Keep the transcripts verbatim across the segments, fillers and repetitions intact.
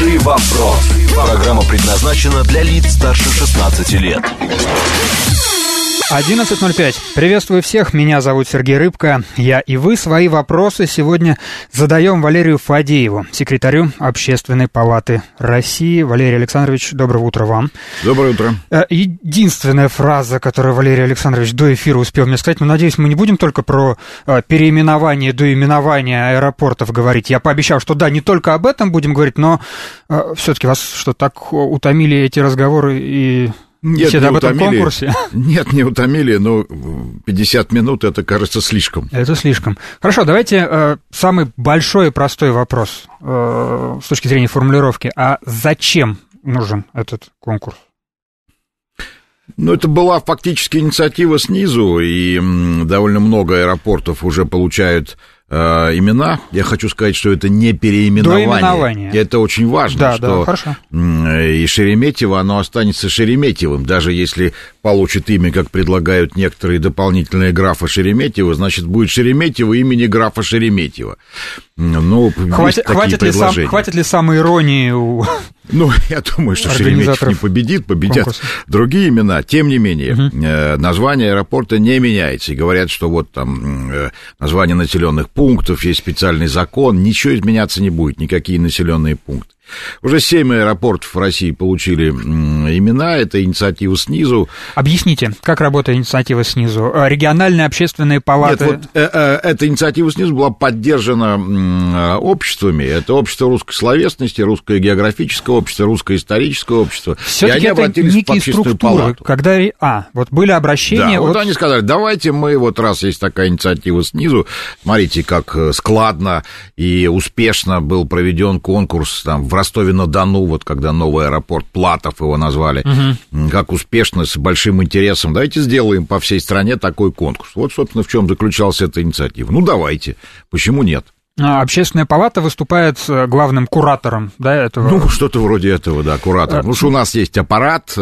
Хороший вопрос. Программа предназначена для лиц старше шестнадцати лет. одиннадцать ноль пять. Приветствую всех, меня зовут Сергей Рыбко. Я и вы свои вопросы сегодня задаем Валерию Фадееву, секретарю Общественной палаты России. Валерий Александрович, доброе утро вам. Доброе утро. Единственная фраза, которую Валерий Александрович до эфира успел мне сказать, но, надеюсь, мы не будем только про переименование, доименование аэропортов говорить. Я пообещал, что да, не только об этом будем говорить, но все-таки вас что, так утомили эти разговоры и... Нет, не об этом утомили. Конкурсе? Нет, не утомили, но пятьдесят минут, это, кажется, слишком. Это слишком. Хорошо, давайте э, самый большой и простой вопрос э, с точки зрения формулировки. А зачем нужен этот конкурс? Ну, это была фактически инициатива снизу, и м, довольно много аэропортов уже получают э, имена. Я хочу сказать, что это не переименование. Доименование. Это очень важно, да, что да, хорошо. и Шереметьево, оно останется Шереметьевым. Даже если получит имя, как предлагают некоторые дополнительные, графа Шереметьева, значит, будет Шереметьево имени графа Шереметьева. Ну, хватит, хватит, ли сам, хватит ли самоиронии у... Ну, я думаю, что Шереметьев не победит, победят конкурса. Другие имена. Тем не менее, угу. название аэропорта не меняется. И говорят, что вот там название населенных пунктов, есть специальный закон, ничего изменяться не будет, никакие населенные пункты. Уже семь аэропортов в России получили имена, это инициатива снизу. Объясните, как работает инициатива снизу? Региональные общественные палаты... Нет, вот э, э, эта инициатива снизу была поддержана э, обществами. Это общество русской словесности, русское географическое общество, русское историческое общество. Все-таки и они это обратились некие в общественную структуры, палату. когда... А, вот были обращения... Да, вот от... они сказали, давайте мы, вот раз есть такая инициатива снизу, смотрите, как складно и успешно был проведен конкурс там, в Ростове-на-Дону, вот когда новый аэропорт, Платов его назвали, угу. как успешно, с большим интересом. Давайте сделаем по всей стране такой конкурс. Вот, собственно, в чем заключалась эта инициатива. Ну, давайте. Почему нет? Общественная палата выступает главным куратором, да, этого? Ну, что-то вроде этого, да, куратором. Потому что у нас есть аппарат,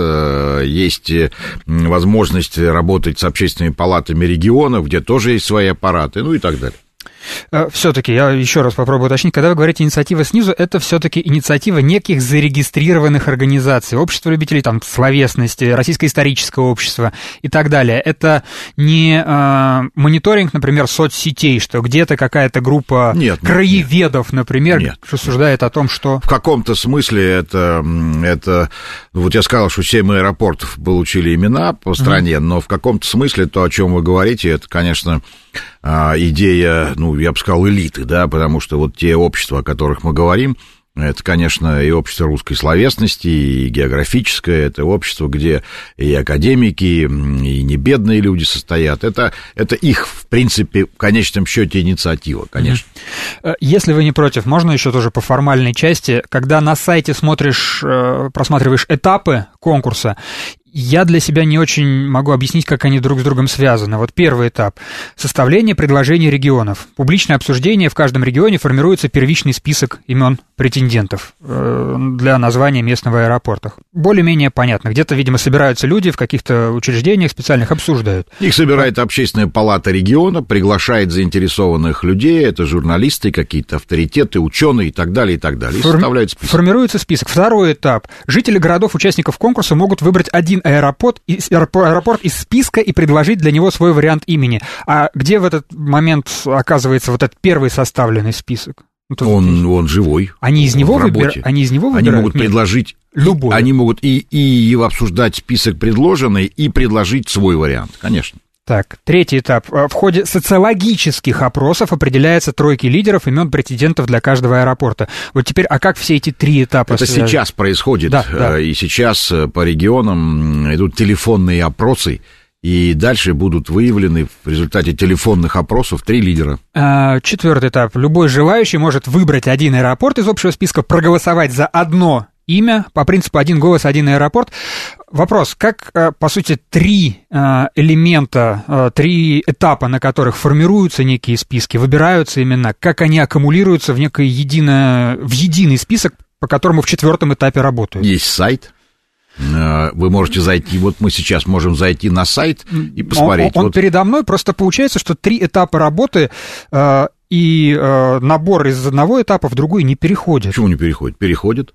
есть возможность работать с общественными палатами регионов, где тоже есть свои аппараты, ну и так далее. Все-таки я еще раз попробую уточнить, когда вы говорите инициатива снизу, это все-таки инициатива неких зарегистрированных организаций, общество любителей там, словесности, Российское историческое общество и так далее. Это не э, мониторинг, например, соцсетей, что где-то какая-то группа нет, краеведов, нет, например, нет, рассуждает о том, что... В каком-то смысле это, это... Вот я сказал, что семь аэропортов получили имена по стране, mm-hmm. но в каком-то смысле то, о чем вы говорите, это, конечно... идея, ну, я бы сказал, элиты, да, потому что вот те общества, о которых мы говорим, это, конечно, и общество русской словесности, и географическое, это общество, где и академики, и небедные люди состоят. Это, это их, в принципе, в конечном счете инициатива, конечно. Если вы не против, можно еще тоже по формальной части, когда на сайте смотришь, просматриваешь этапы конкурса, я для себя не очень могу объяснить, как они друг с другом связаны. Вот первый этап – составление предложений регионов. Публичное обсуждение, в каждом регионе формируется первичный список имен претендентов для названия местного аэропорта. Более-менее понятно. Где-то, видимо, собираются люди в каких-то учреждениях специальных, обсуждают. Их собирает общественная палата региона, приглашает заинтересованных людей, это журналисты, какие-то авторитеты, ученые и так далее, и так далее. И Форми... составляют список. Формируется список. Второй этап. Жители городов-участников конкурса могут выбрать один аэропорт из, аэропорт из списка и предложить для него свой вариант имени. А где в этот момент оказывается вот этот первый составленный список? Ну, он, он живой. Они из него выбирают? Они из него выбирают? Они могут Нет. предложить... Любой. Они могут и, и обсуждать список предложенный, и предложить свой вариант, конечно. Так, третий этап. В ходе социологических опросов определяется тройки лидеров имен претендентов для каждого аэропорта. Вот теперь, а как все эти три этапа? Это связаны? Сейчас происходит, да, да. И сейчас по регионам идут телефонные опросы, и дальше будут выявлены в результате телефонных опросов три лидера. А, четвертый этап. Любой желающий может выбрать один аэропорт из общего списка, проголосовать за одно имя, по принципу один голос, один аэропорт. Вопрос, как, по сути, три элемента, три этапа, на которых формируются некие списки, выбираются имена, как они аккумулируются в некое единое, в единый список, по которому в четвертом этапе работают? Есть сайт. Вы можете зайти, вот мы сейчас можем зайти на сайт и посмотреть. Он, он вот. передо мной, просто получается, что три этапа работы э, и э, набор из одного этапа в другой не переходит. Почему не переходит? Переходит.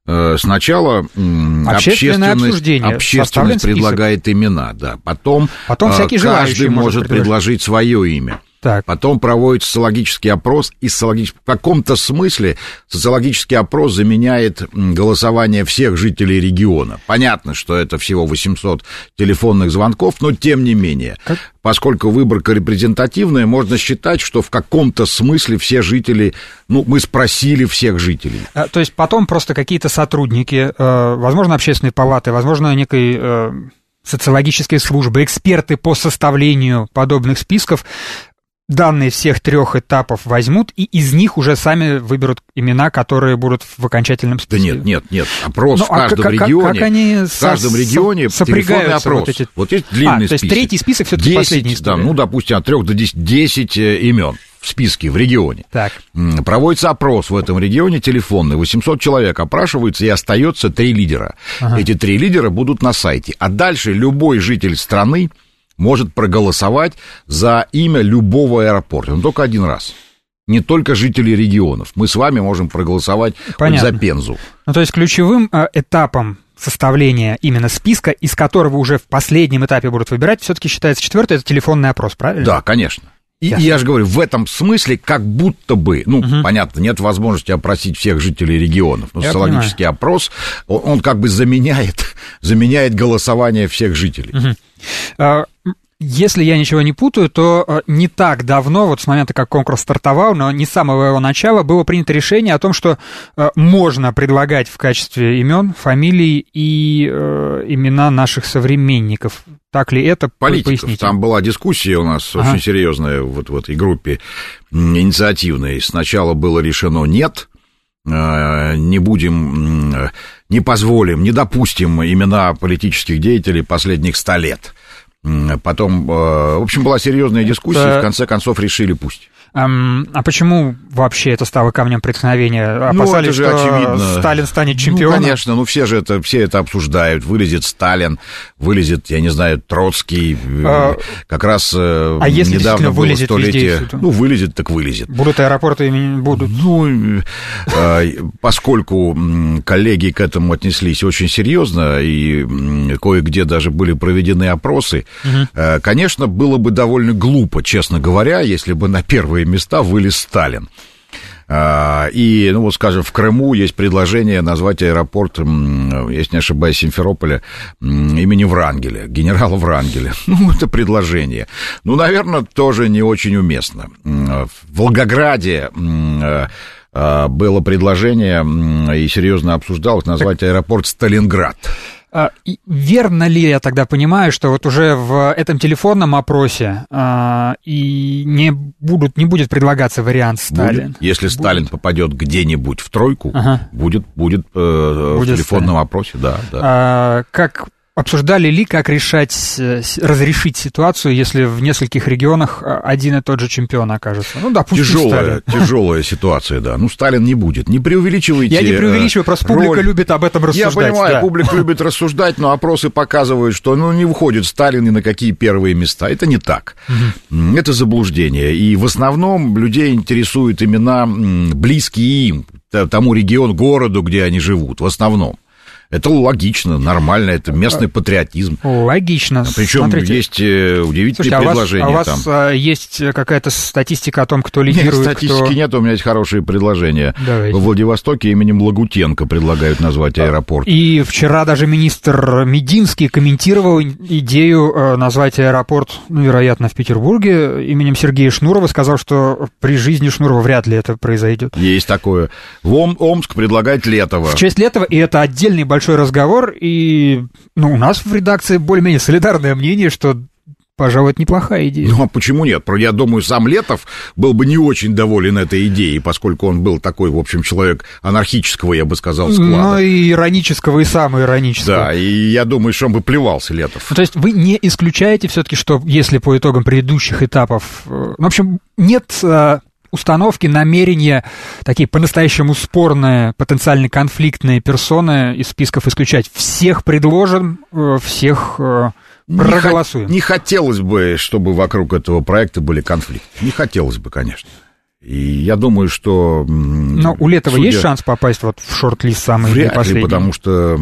Сначала общественность, общественность предлагает имена, да. Потом, Потом каждый может предложить свое имя. Так. Потом проводится социологический опрос, и социологический... в каком-то смысле социологический опрос заменяет голосование всех жителей региона. Понятно, что это всего восемьсот телефонных звонков, но тем не менее, как? Поскольку выборка репрезентативная, можно считать, что в каком-то смысле все жители, ну, мы спросили всех жителей. А, то есть потом просто какие-то сотрудники, э, возможно, общественной палаты, возможно, некой... Э... социологические службы, эксперты по составлению подобных списков данные всех трех этапов возьмут, и из них уже сами выберут имена, которые будут в окончательном списке. Да нет, нет, нет. Опрос ну, в каждом а регионе. Как они в каждом со- регионе телефонный опрос. Вот, эти... вот есть длинный а, список. То есть третий список все-таки последний. Да, ну, допустим, от трех до десяти имен в списке в регионе. Так. Проводится опрос в этом регионе телефонный. восемьсот человек опрашиваются, и остается три лидера. Ага. Эти три лидера будут на сайте. А дальше любой житель страны может проголосовать за имя любого аэропорта, но только один раз. Не только жители регионов. Мы с вами можем проголосовать за Пензу. Ну, то есть ключевым э, этапом составления именно списка, из которого уже в последнем этапе будут выбирать, все-таки считается четвертый, это телефонный опрос, правильно? Да, конечно. И Ясно. Я же говорю, в этом смысле как будто бы, ну, угу. понятно, нет возможности опросить всех жителей регионов, но я социологический понимаю. Опрос, он, он как бы заменяет, заменяет голосование всех жителей. Угу. Если я ничего не путаю, то не так давно, вот с момента, как конкурс стартовал, но не с самого его начала, было принято решение о том, что можно предлагать в качестве имен, фамилий и э, имена наших современников. Так ли это? Политиков. Поясните. Там была дискуссия у нас ага. очень серьезная вот в этой группе инициативной. Сначала было решено нет, не будем, не позволим, не допустим имена политических деятелей последних ста лет. Потом, в общем, была серьезная дискуссия, это... и в конце концов решили пусть. А почему вообще это стало камнем преткновения? Опасались, ну, это же что очевидно. Сталин станет чемпионом? Ну, конечно, ну все же это, все это обсуждают. Вылезет Сталин, вылезет, я не знаю, Троцкий. А, как раз а недавно было столетие. Везде, ну, вылезет, так вылезет. Будут аэропорты имени будут? Ну, поскольку коллеги к этому отнеслись очень серьезно, и кое-где даже были проведены опросы, угу. конечно, было бы довольно глупо, честно говоря, если бы на первые места вылез Сталин. И, ну вот, скажем, в Крыму есть предложение назвать аэропорт, если не ошибаюсь, Симферополя, имени Врангеля, генерала Врангеля. Ну, это предложение. Ну, наверное, тоже не очень уместно. В Волгограде было предложение, и серьезно обсуждалось, назвать аэропорт Сталинград. Верно ли я тогда понимаю, что вот уже в этом телефонном опросе а, и не, будут, не будет предлагаться вариант Сталин? Будет. Если будет. Сталин попадет где-нибудь в тройку, ага. будет, будет, э, будет в телефонном Сталин. Опросе, да. да. А, как... Обсуждали ли, как решать, разрешить ситуацию, если в нескольких регионах один и тот же чемпион окажется? Ну, допустим, тяжелая, тяжелая ситуация, да. Ну, Сталин не будет. Не преувеличивайте. Я не преувеличиваю, просто роль. Публика любит об этом рассуждать. Я понимаю, да. Публика любит рассуждать, но опросы показывают, что ну, не выходит Сталин ни на какие первые места. Это не так. Угу. Это заблуждение. И в основном людей интересуют имена, близкие им, тому региону, городу, где они живут, в основном. Это логично, нормально, это местный патриотизм. Логично. Причем Смотрите. Есть удивительные Слушайте, предложения. А у вас, там. А у вас есть какая-то статистика о том, кто лидирует? Нет, статистики кто... нет, у меня есть хорошие предложения. Давайте. Во Владивостоке именем Лагутенко предлагают назвать аэропорт. И вчера даже министр Мединский комментировал идею назвать аэропорт, ну, вероятно, в Петербурге именем Сергея Шнурова, сказал, что при жизни Шнурова вряд ли это произойдет. Есть такое. В Ом- Омск предлагает Летово. В честь Летова, и это отдельный большой большой разговор, и ну, у нас в редакции более-менее солидарное мнение, что, пожалуй, это неплохая идея. Ну, а почему нет? Я думаю, сам Летов был бы не очень доволен этой идеей, поскольку он был такой, в общем, человек анархического, я бы сказал, склада. Ну, и иронического, и самоиронического. Да, и я думаю, что он бы плевался, Летов. Ну, то есть вы не исключаете все-таки, что если по итогам предыдущих этапов... Ну, в общем, нет... установки, намерения, такие по-настоящему спорные, потенциально конфликтные персоны из списков исключать. Всех предложим, всех проголосуем. Не, не хотелось бы, чтобы вокруг этого проекта были конфликты. Не хотелось бы, конечно. И я думаю, что... Но у Летова судя... есть шанс попасть вот в шорт-лист самый Вряд последний? Ли, потому что,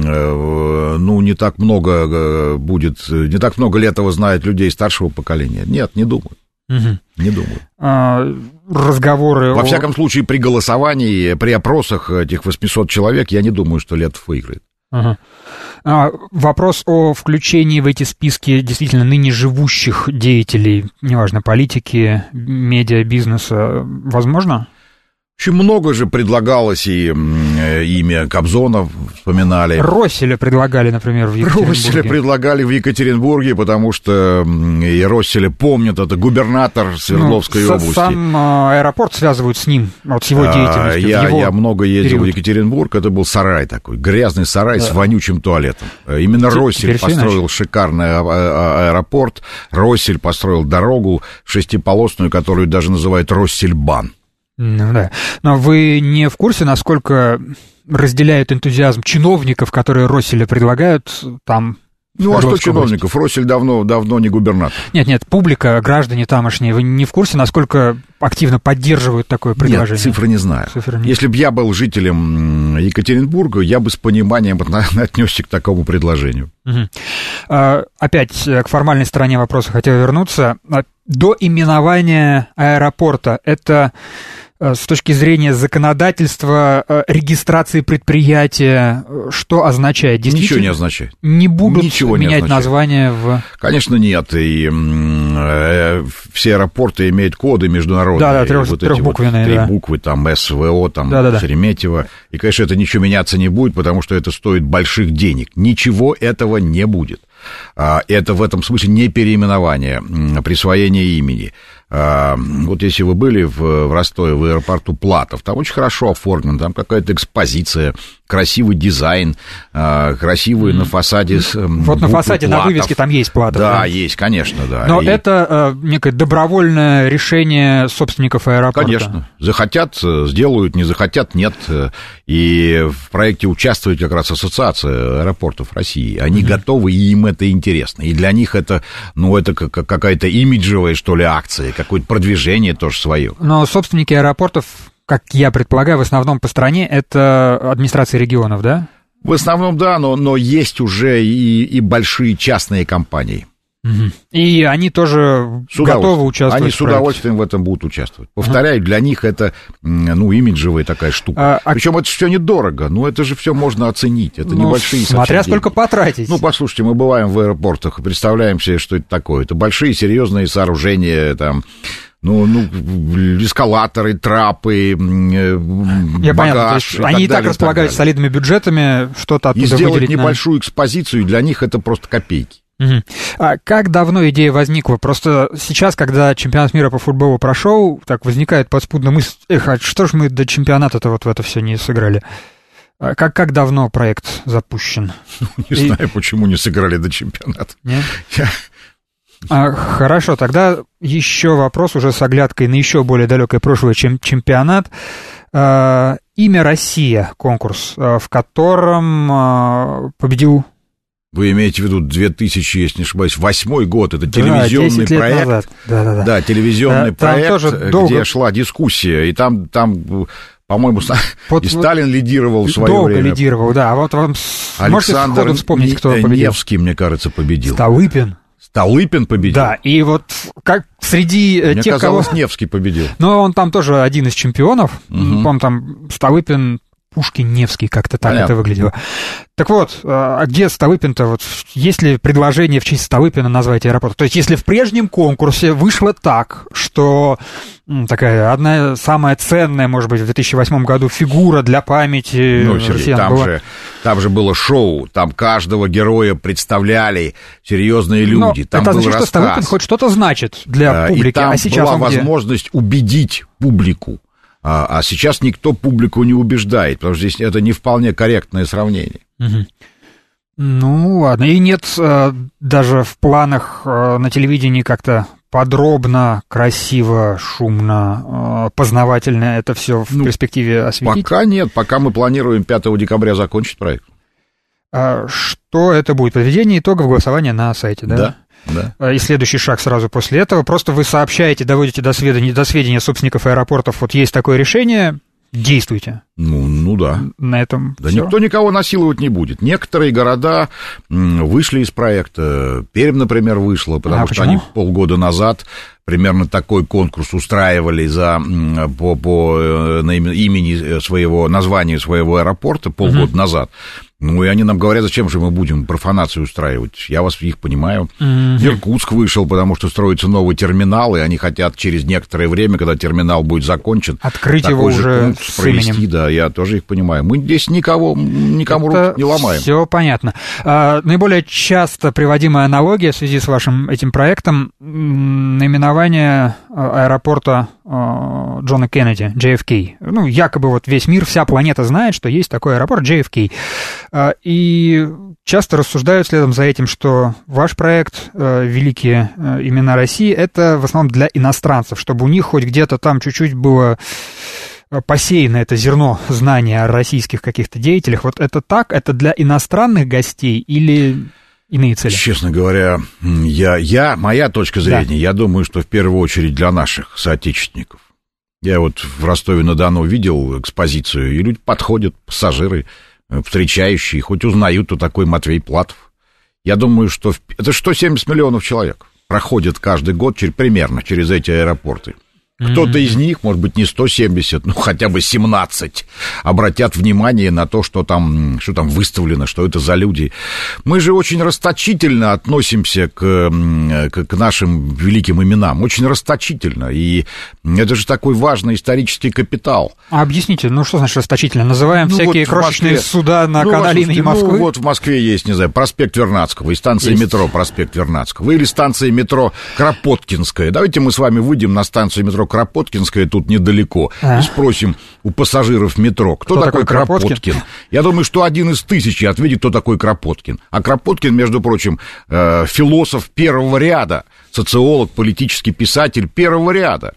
ну, не так много будет... Не так много Летова знает людей старшего поколения. Нет, не думаю. Угу. Не думаю. А, разговоры... Во о... всяком случае, при голосовании, при опросах этих восемьсот человек, я не думаю, что Летов выиграет. Ага. А, вопрос о включении в эти списки действительно ныне живущих деятелей, неважно, политики, медиа, бизнеса, возможно? Очень много же предлагалось, и имя Кобзона вспоминали. Росселя предлагали, например, в Екатеринбурге. Росселя предлагали в Екатеринбурге, потому что и Росселя помнят, это губернатор Свердловской ну, области. Сам аэропорт связывают с ним, вот с его деятельностью. Я, его я много ездил период. в Екатеринбург, это был сарай такой, грязный сарай да. с вонючим туалетом. Именно Теперь Россель построил иначе. шикарный аэропорт, Россель построил дорогу шестиполосную, которую даже называют Россельбан. Ну да. Но вы не в курсе, насколько разделяют энтузиазм чиновников, которые Росселя предлагают там? Ну, а что чиновников? Россель давно, давно не губернатор. Нет, нет, публика, граждане тамошние, вы не в курсе, насколько активно поддерживают такое предложение? Нет, цифры не знаю. Цифры не... Если бы я был жителем Екатеринбурга, я бы с пониманием отнесся к такому предложению. Угу. А, опять к формальной стороне вопроса хотел вернуться. До именования аэропорта это... С точки зрения законодательства, регистрации предприятия, что означает? Ничего не означает. Не будут Ничего менять не название в... Конечно, нет. И э, все аэропорты имеют коды международные. Да, да, трех, вот трехбуквенные. Вот три да. буквы, там, СВО, там, да, да, да. Шереметьево. И, конечно, это ничего меняться не будет, потому что это стоит больших денег. Ничего этого не будет. Это в этом смысле не переименование, присвоение имени. Вот если вы были в Ростове, в аэропорту Платов, там очень хорошо оформлено, там какая-то экспозиция, красивый дизайн, красивые на фасаде... Вот на фасаде, Платов. На вывеске там есть Платов. Да, да, есть, конечно, да. Но И... это некое добровольное решение собственников аэропорта. Конечно. Захотят, сделают, не захотят, нет. И в проекте участвует как раз Ассоциация аэропортов России. Они mm-hmm. готовы, и им это интересно. И для них это, ну, это какая-то имиджевая, что ли, акция, какое-то продвижение тоже свое. Но собственники аэропортов, как я предполагаю, в основном по стране, это администрации регионов, да? В основном, да, но, но есть уже и, и большие частные компании. Угу. И они тоже готовы участвовать. Они с удовольствием в этом будут участвовать. Повторяю, для них это, ну, имиджевая такая штука. А, Причем а... это все недорого, ну, это же все можно оценить. Это ну, небольшие смотря сколько деньги. Потратить. Ну, послушайте, мы бываем в аэропортах и представляем себе, что это такое. Это большие серьезные сооружения, там... Ну, ну, эскалаторы, трапы, Я багаж. Понятно, они и так, так располагают так солидными бюджетами, что-то оттуда выделить. И сделать небольшую на... экспозицию, для них это просто копейки. Угу. А как давно идея возникла? Просто сейчас, когда чемпионат мира по футболу прошел, так возникает подспудная мысль, эх, а что ж мы до чемпионата-то вот в это все не сыграли? А как, как давно проект запущен? Не и... знаю, почему не сыграли до чемпионата. Нет? Я... А, хорошо, тогда еще вопрос уже с оглядкой на еще более далекое прошлое, чем чемпионат. А, имя «Россия» конкурс, а, в котором а, победил... Вы имеете в виду две тысячи, если не ошибаюсь, восьмой год, это телевизионный да, проект. Назад. Да, да, да. Да, телевизионный там проект, тоже где долго... шла дискуссия, и там, там по-моему, вот, и Сталин лидировал в свое долго время. Долго лидировал, да. А вот вам Александр можете вспомнить, кто победил? Невский, мне кажется, победил. Столыпин. Столыпин победил? Да, и вот как среди Мне тех, казалось, кого... Невский победил. Ну, он там тоже один из чемпионов. Угу. По-моему, там Столыпин, Пушкин, Невский, как-то так Понятно. Это выглядело. Так вот, а где Столыпин-то? Вот есть ли предложение в честь Столыпина назвать аэропорт? То есть, если в прежнем конкурсе вышло так, что такая одна самая ценная, может быть, в две тысячи восьмом году фигура для памяти ну, Сергей, россиян там была... же, там же было шоу, там каждого героя представляли серьезные люди. Но там это был значит, рассказ. что Столыпин хоть что-то значит для публики. И там а сейчас была где? возможность убедить публику. А, а сейчас никто публику не убеждает, потому что здесь это не вполне корректное сравнение. Угу. Ну, ладно. И нет э, даже в планах э, на телевидении как-то подробно, красиво, шумно, э, познавательно это все в ну, перспективе осветить? Пока нет, пока мы планируем пятого декабря закончить проект. А что это будет? Подведение итогов голосования на сайте, да? Да. Да. И следующий шаг сразу после этого. Просто вы сообщаете, доводите до сведения, до сведения собственников аэропортов, вот есть такое решение, действуйте. Ну, ну да. На этом Да всё. никто никого насиловать не будет. Некоторые города вышли из проекта. Пермь, например, вышла, потому а что почему? они полгода назад примерно такой конкурс устраивали за, по, по имени своего, названию своего аэропорта полгода угу. назад. Ну, и они нам говорят, зачем же мы будем профанацию устраивать. Я вас их понимаю. Mm-hmm. Иркутск вышел, потому что строится новый терминал, и они хотят через некоторое время, когда терминал будет закончен, открыть его уже с провести. Именем. Да, я тоже их понимаю. Мы здесь никого, никому Это руки не ломаем. Все понятно. А, наиболее часто приводимая аналогия в связи с вашим этим проектом — наименование аэропорта Джона Кеннеди, джей эф кей. Ну, якобы вот весь мир, вся планета знает, что есть такой аэропорт джей эф кей. И часто рассуждают следом за этим, что ваш проект «Великие имена России» — это в основном для иностранцев, чтобы у них хоть где-то там чуть-чуть было посеяно это зерно знания о российских каких-то деятелях. Вот это так? Это для иностранных гостей или иные цели? Честно говоря, я, я, моя точка зрения, да. я думаю, что в первую очередь для наших соотечественников. Я вот в Ростове-на-Дону видел экспозицию, и люди подходят, пассажиры, встречающие, хоть узнают, кто такой Матвей Платов. Я думаю, что в... это сто семьдесят миллионов человек проходят каждый год через, примерно через эти аэропорты. Кто-то из них, может быть, не сто семьдесят, ну, хотя бы семнадцать, обратят внимание на то, что там, что там выставлено, что это за люди. Мы же очень расточительно относимся к, к, к нашим великим именам, очень расточительно, и это же такой важный исторический капитал. А объясните, ну, что значит расточительно? Называем ну, всякие вот крошечные Москве, суда на ну, канале имени Москвы? Ну, вот в Москве есть, не знаю, проспект Вернадского, и станция есть. метро проспект Вернадского, или станция метро Кропоткинская. Давайте мы с вами выйдем на станцию метро Кропоткинская, тут недалеко, а? и спросим у пассажиров метро, кто, кто такой, такой Кропоткин? Кропоткин? Я думаю, что один из тысячи ответит, кто такой Кропоткин. А Кропоткин, между прочим, э, философ первого ряда, социолог, политический писатель первого ряда.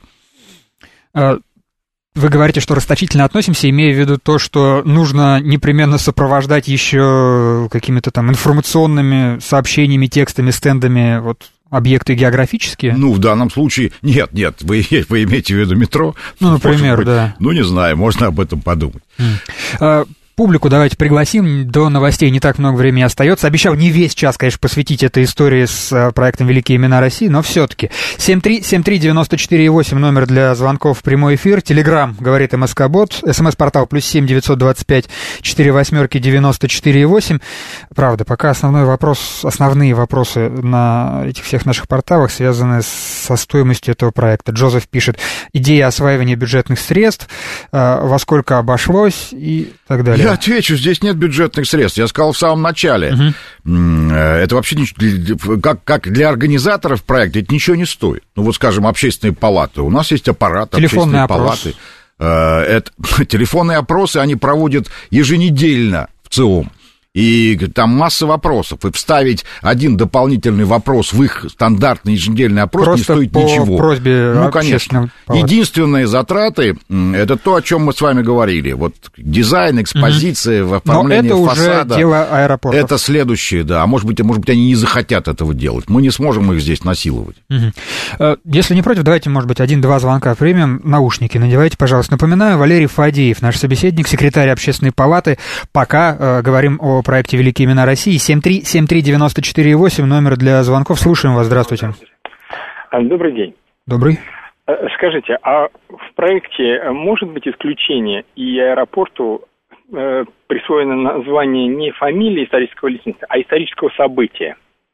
Вы говорите, что расточительно относимся, имея в виду то, что нужно непременно сопровождать еще какими-то там информационными сообщениями, текстами, стендами, вот, объекты географические? Ну, в данном случае... Нет, нет, вы, вы имеете в виду метро? Ну, например, быть, да. Ну, не знаю, можно об этом подумать. Mm. Публику давайте пригласим, до новостей не так много времени остается. Обещал не весь час, конечно, посвятить этой истории с проектом «Великие имена России», но все-таки. семь три семь три девяносто четыре восемь, номер для звонков в прямой эфир. Телеграм, говорит МСК-бот. СМС-портал плюс семь девятьсот двадцать пять четыре восьмерки девяносто четыре восемь. Правда, пока основной вопрос, основные вопросы на этих всех наших порталах связаны со стоимостью этого проекта. Джозеф пишет: идея осваивания бюджетных средств, во сколько обошлось и так далее. Я отвечу, здесь нет бюджетных средств. Я сказал в самом начале. Угу. Это вообще как, как для организаторов проекта это ничего не стоит. Ну, вот, скажем, общественные палаты. У нас есть аппарат Телефонный общественные опрос. палаты. Это, телефонные опросы они проводят еженедельно в ЦИОМ. И там масса вопросов. И вставить один дополнительный вопрос в их стандартный еженедельный опрос просто не стоит по ничего. Просьбе ну, конечно. Палаты. Единственные затраты — это то, о чем мы с вами говорили. Вот дизайн, экспозиция, угу. оформление Но это фасада. Уже дело аэропортов. Это следующее, да. А может быть, может быть, они не захотят этого делать. Мы не сможем их здесь насиловать. Угу. Если не против, давайте, может быть, один-два звонка примем. Наушники надевайте, пожалуйста. Напоминаю, Валерий Фадеев, наш собеседник, секретарь Общественной палаты. Пока э, говорим о проекте «Великие имена России». семь три семь три девяносто четыре восемь, номер для звонков. Слушаем вас. Здравствуйте. Добрый день. Добрый. Скажите, а в проекте может быть исключение, и аэропорту э, присвоено название не фамилии исторического личности, а исторического события?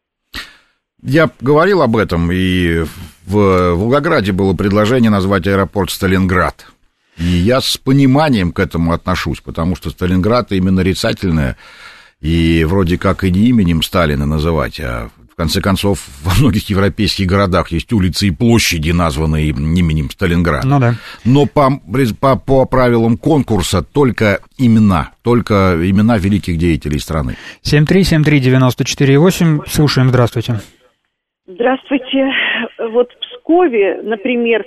Я говорил об этом, и в Волгограде было предложение назвать аэропорт Сталинград. И я с пониманием к этому отношусь, потому что Сталинград именно нарицательное, и вроде как и не именем Сталина называть, а в конце концов во многих европейских городах есть улицы и площади, названные именем Сталинграда. Ну да. Но по, по, по правилам конкурса только имена, только имена великих деятелей страны. семь три семь три девяносто четыре восемь, слушаем, здравствуйте. Здравствуйте. Вот в Пскове, например,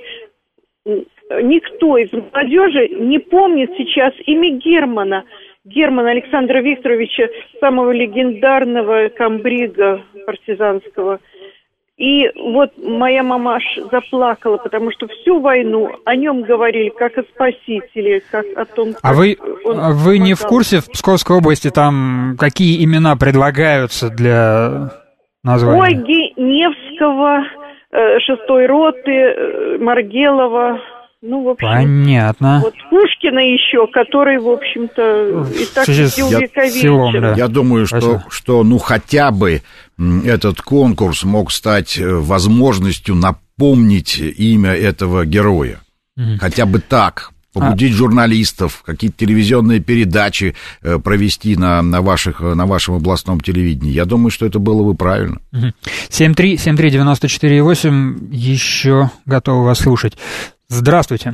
никто из молодежи не помнит сейчас имя Германа. Германа Александра Викторовича, самого легендарного комбрига партизанского. И вот моя мама аж заплакала, потому что всю войну о нем говорили как о спасителе, как о том, как А вы, он вы не в помогал. курсе, в Псковской области там какие имена предлагаются для названия? Ольги Невского, э, шестой роты, э, Маргелова, ну, в общем... Понятно. Вот Пушкина еще, который, в общем-то, и так связи с и увековечен. селом, да. Я думаю, что, Спасибо. что ну хотя бы м, этот конкурс мог стать э, возможностью напомнить имя этого героя. Мгм. Хотя бы так. Побудить журналистов, какие-то телевизионные передачи э, провести на, на, ваших, на вашем областном телевидении. Я думаю, что это было бы правильно. семь три семь три девяносто четыре восемь, еще готовы вас слушать. Здравствуйте.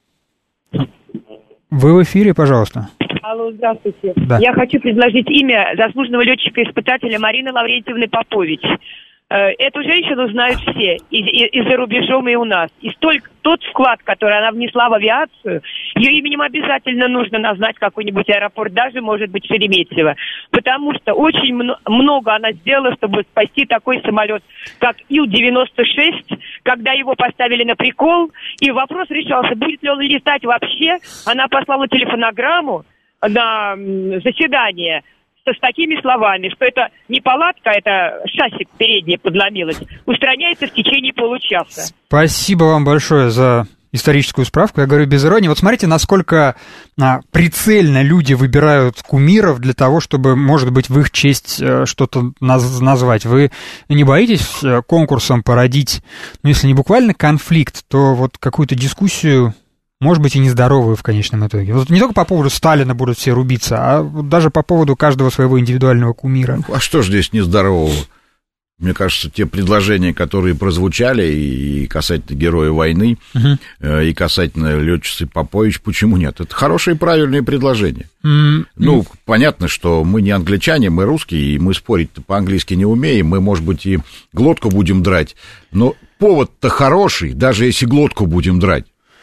Вы в эфире, пожалуйста. Алло, здравствуйте. Да. Я хочу предложить имя заслуженного летчика-испытателя Марины Лаврентьевны Попович. Э, Эту женщину знают все, и, и, и за рубежом, и у нас. И столько, тот вклад, который она внесла в авиацию, ее именем обязательно нужно назвать какой-нибудь аэропорт, даже, может быть, Шереметьево. Потому что очень мно- много она сделала, чтобы спасти такой самолет, как Ил девяносто шесть, когда его поставили на прикол, и вопрос решался, будет ли он летать вообще. Она послала телефонограмму на м, заседание с такими словами, что это не палатка, это шасси переднее подломилось, устраняется в течение получаса. Спасибо вам большое за историческую справку. Я говорю без иронии. Вот смотрите, насколько а, прицельно люди выбирают кумиров для того, чтобы, может быть, в их честь а, что-то наз- назвать. Вы не боитесь а, конкурсом породить, ну, если не буквально конфликт, то вот какую-то дискуссию, может быть, и нездоровую в конечном итоге? Вот не только по поводу Сталина будут все рубиться, а вот даже по поводу каждого своего индивидуального кумира. А что ж здесь нездорового? Мне кажется, те предложения, которые прозвучали и касательно героя войны, Угу. и касательно летчицы Попович, почему нет? Это хорошие и правильные предложения. Mm-hmm. Ну, понятно, что мы не англичане, мы русские, и мы спорить-то по-английски не умеем, мы, может быть, и глотку будем драть, но повод-то хороший, даже если глотку будем драть.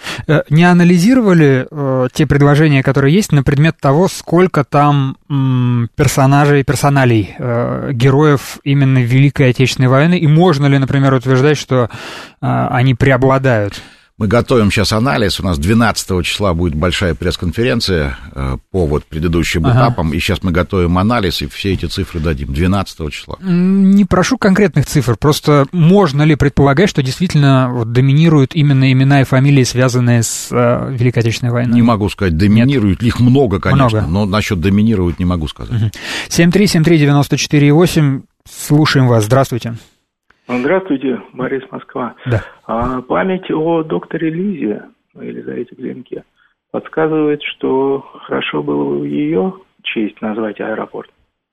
Не анализировали э, те предложения, которые есть, на предмет того, сколько там м, персонажей, персоналей, э, героев именно Великой Отечественной войны, и можно ли, например, утверждать, что э, они преобладают? Мы готовим сейчас анализ, у нас двенадцатого числа будет большая пресс-конференция э, по вот предыдущим Ага. этапам, и сейчас мы готовим анализ, и все эти цифры дадим, двенадцатого числа. Не прошу конкретных цифр, просто можно ли предполагать, что действительно вот, доминируют именно имена и фамилии, связанные с э, Великой Отечественной войной? Не могу сказать, доминируют ли их много, конечно, Много. но насчет доминируют не могу сказать. семь три семь три девяносто четыре восемь, слушаем вас, здравствуйте. Здравствуйте, Борис, Москва. Да. А, память о докторе Лизе, Елизавете Глинке, подсказывает, что хорошо было бы в ее честь назвать аэропорт.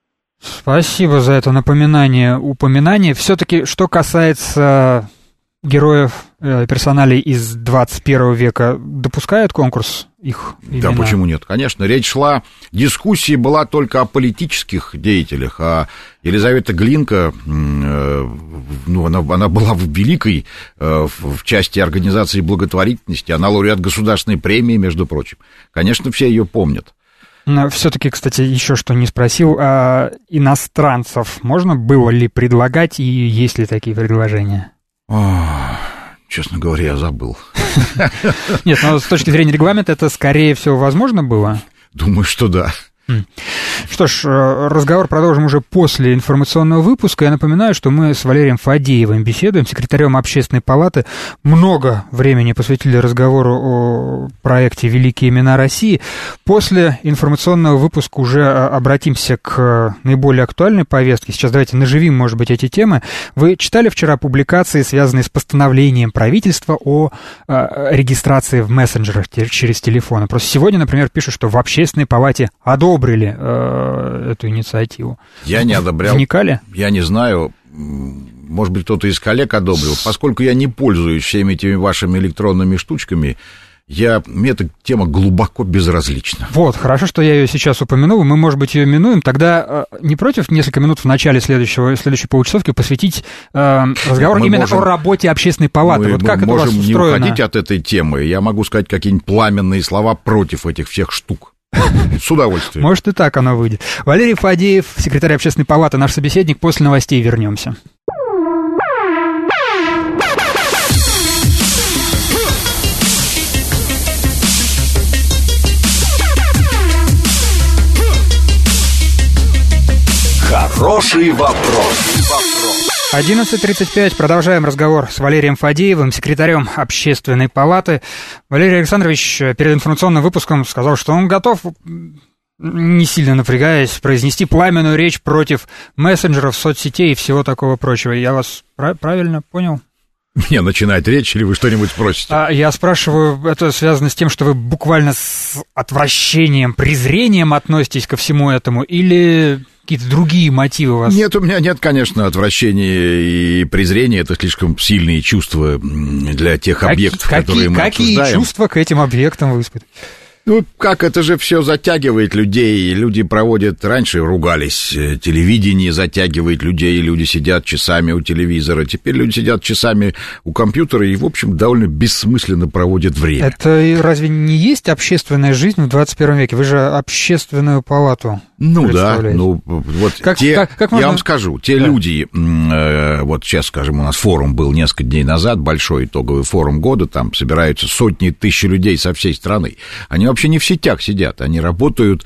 Спасибо за это напоминание, упоминание. Все-таки, что касается героев, э, персоналей из двадцать первого века, допускают конкурс их имена? Да, почему нет? Конечно, речь шла, дискуссия была только о политических деятелях, а Елизавета Глинка, э, ну, она, она была великой э, в, в части организации благотворительности, она лауреат государственной премии, между прочим. Конечно, все ее помнят. Все-таки, кстати, еще что не спросил, а иностранцев можно было ли предлагать, и есть ли такие предложения? О, честно говоря, я забыл. Нет, но с точки зрения регламента это, скорее всего, возможно было? Думаю, что да. Что ж, разговор продолжим уже после информационного выпуска. Я напоминаю, что мы с Валерием Фадеевым беседуем, секретарем Общественной палаты. Много времени посвятили разговору о проекте «Великие имена России». После информационного выпуска уже обратимся к наиболее актуальной повестке. Сейчас давайте наживим, может быть, эти темы. Вы читали вчера публикации, связанные с постановлением правительства о регистрации в мессенджерах через телефон? Просто сегодня, например, пишут, что в Общественной палате одобрили одобрили э, эту инициативу. Я не одобрял. Вникали? Я не знаю, может быть, кто-то из коллег одобрил. Поскольку я не пользуюсь всеми этими вашими электронными штучками, я, мне эта тема глубоко безразлична. Вот, хорошо, что я ее сейчас упомянул. Мы, может быть, ее минуем. Тогда э, не против несколько минут в начале следующего, следующей получасовки посвятить э, разговор мы именно можем, о работе Общественной палаты. Мы, вот мы как можем это у вас не устроено? уходить от этой темы. Я могу сказать какие-нибудь пламенные слова против этих всех штук. С удовольствием. Может, и так оно выйдет. Валерий Фадеев, секретарь Общественной палаты, наш собеседник. После новостей вернемся. Хороший вопрос. одиннадцать тридцать пять. Продолжаем разговор с Валерием Фадеевым, секретарем Общественной палаты. Валерий Александрович перед информационным выпуском сказал, что он готов, не сильно напрягаясь, произнести пламенную речь против мессенджеров, соцсетей и всего такого прочего. Я вас прав- правильно понял? Мне начинать речь, или вы что-нибудь спросите? А я спрашиваю, это связано с тем, что вы буквально с отвращением, презрением относитесь ко всему этому, или какие-то другие мотивы у вас? Нет, у меня нет, конечно, отвращения и презрения. Это слишком сильные чувства для тех Как, объектов, какие, которые мы какие обсуждаем. Какие чувства к этим объектам вы испытываете? Ну, как, это же все затягивает людей. Люди проводят, раньше ругались, телевидение затягивает людей, люди сидят часами у телевизора. Теперь люди сидят часами у компьютера и, в общем, довольно бессмысленно проводят время. Это разве не есть общественная жизнь в двадцать первом веке? Вы же Общественную палату Ну да, ну вот как, те, как, как можно... я вам скажу, те да. люди, э, вот сейчас, скажем, у нас форум был несколько дней назад, большой итоговый форум года, там собираются сотни тысяч людей со всей страны. Они вообще не в сетях сидят, они работают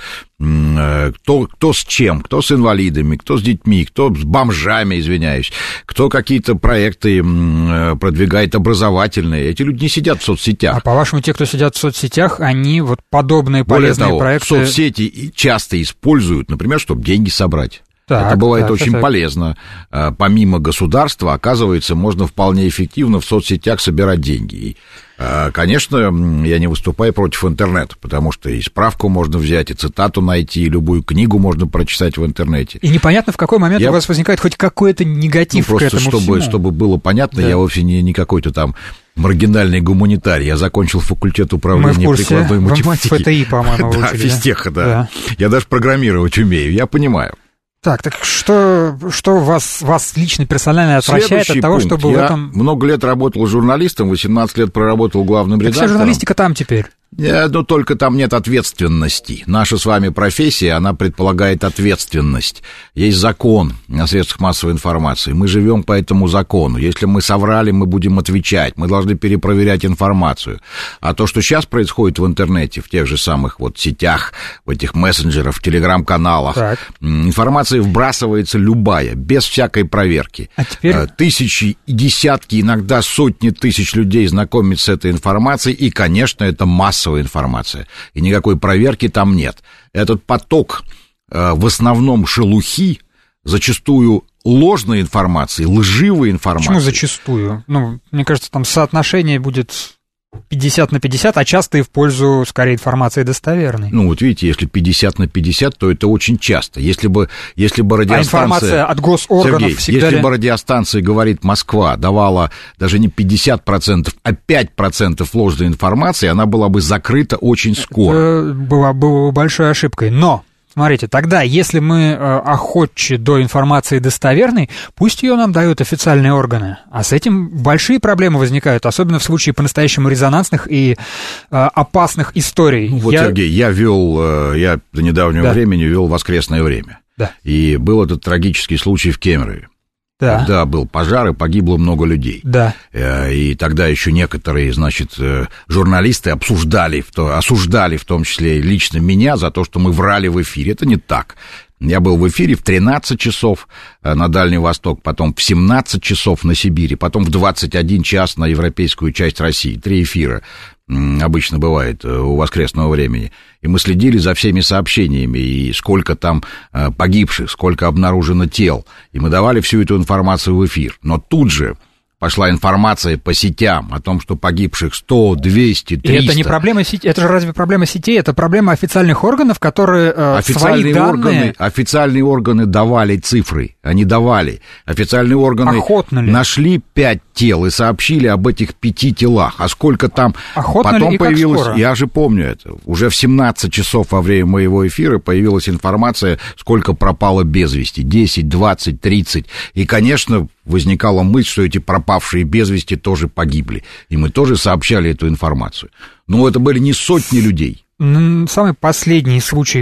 э, кто, кто с чем, кто с инвалидами, кто с детьми, кто с бомжами, извиняюсь, кто какие-то проекты э, продвигает образовательные. Эти люди не сидят в соцсетях. А по-вашему, те, кто сидят в соцсетях, они вот подобные Более полезные того, проекты... соцсети часто используют, например, чтобы деньги собрать. Так, это бывает так, очень так. полезно. Помимо государства, оказывается, можно вполне эффективно в соцсетях собирать деньги. И, конечно, я не выступаю против интернета, потому что и справку можно взять, и цитату найти, и любую книгу можно прочитать в интернете. И непонятно, в какой момент я... у вас возникает хоть какой-то негатив ну, к этому чтобы, всему. Чтобы было понятно, да. Я вовсе не, не какой-то там маргинальный гуманитарий. Я закончил факультет управления прикладной математики. Мы в ФТИ, по-моему, да, учили. физтеха, да. да. Я даже программировать умею, я понимаю. Так, так что, что вас, вас лично персонально отвращает Следующий от того, пункт. чтобы я в этом... много лет работал журналистом, восемнадцать лет проработал главным так редактором. Вся журналистика там теперь. Но только там нет ответственности. Наша с вами профессия, она предполагает ответственность. Есть закон на средствах массовой информации. Мы живем по этому закону. Если мы соврали, мы будем отвечать. Мы должны перепроверять информацию. А то, что сейчас происходит в интернете, в тех же самых вот сетях, в этих мессенджерах, в телеграм-каналах, так. информация вбрасывается любая, без всякой проверки. А теперь... Тысячи и десятки, иногда сотни тысяч людей знакомятся с этой информацией, и, конечно, это масса информация, и никакой проверки там нет. Этот поток э, в основном шелухи, зачастую ложной информации, лживой информации. Почему зачастую? Ну, мне кажется, там соотношение будет пятьдесят на пятьдесят, а часто и в пользу, скорее, информации достоверной. Ну, вот видите, если пятьдесят на пятьдесят, то это очень часто. Если бы, если бы радиостанция... А информация от госорганов Сергей, всегда... если бы радиостанция «Говорит Москва» давала даже не пятьдесят процентов, а пять процентов ложной информации, она была бы закрыта очень скоро. Это была бы большой ошибкой. Но... Смотрите, тогда, если мы э, охотчи до информации достоверной, пусть ее нам дают официальные органы. А с этим большие проблемы возникают, особенно в случае по-настоящему резонансных и э, опасных историй. Ну, вот, я... Сергей, я вел, э, я до недавнего да. времени вел «Воскресное время». Да. И был этот трагический случай в Кемерове. Да. Когда был пожар, и погибло много людей. Да. И тогда еще некоторые, значит, журналисты обсуждали, осуждали в том числе лично меня за то, что мы врали в эфире. Это не так. Я был в эфире в тринадцать часов на Дальний Восток, потом в семнадцать часов на Сибири, потом в двадцать один час на европейскую часть России. Три эфира обычно бывает у «Воскресного времени». И мы следили за всеми сообщениями, и сколько там погибших, сколько обнаружено тел. И мы давали всю эту информацию в эфир. Но тут же пошла информация по сетям о том, что погибших сто, двести, триста. И это не проблема сетей, это же разве проблема сетей, это проблема официальных органов, которые э, официальные свои данные... органы, официальные органы давали цифры, они давали. Официальные органы нашли пять тел и сообщили об этих пяти телах. А сколько там... Охотно Потом ли появилось... Я же помню это. Уже в семнадцать часов во время моего эфира появилась информация, сколько пропало без вести. десять, двадцать, тридцать. И, конечно, возникала мысль, что эти пропавшие без вести тоже погибли. И мы тоже сообщали эту информацию. Но это были не сотни людей. Самый последний случай